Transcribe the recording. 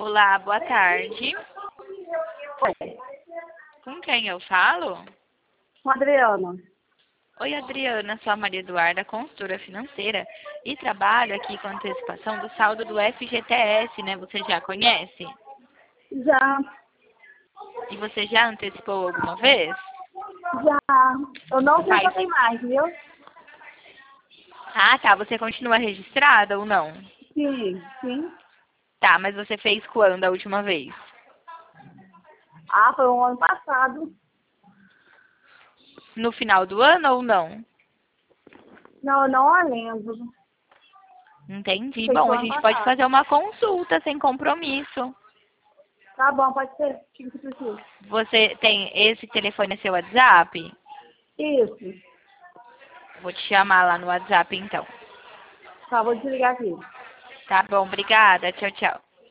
Olá, boa tarde. Oi, Com quem eu falo? com a Adriana. Oi, Adriana, sou a Maria Eduarda, consultora financeira, e trabalho aqui com antecipação do saldo do FGTS, né? Você já conhece? Já, E você já antecipou alguma vez? já. Eu não sei se eu Faz. tenho mais, viu? Ah, tá. Você continua registrada ou não? Sim, sim. Tá, mas você fez quando a última vez? Ah, foi o ano passado. No final do ano ou não? Não, eu não a lembro. Entendi. Foi Bom, o a ano gente pode passado. fazer uma consulta sem compromisso. Tá bom, pode ser. O que você precisa? Você tem esse telefone, é seu WhatsApp? Isso. Vou te chamar lá no WhatsApp então. Tá, vou desligar aqui. Tá bom, obrigada. Tchau, tchau.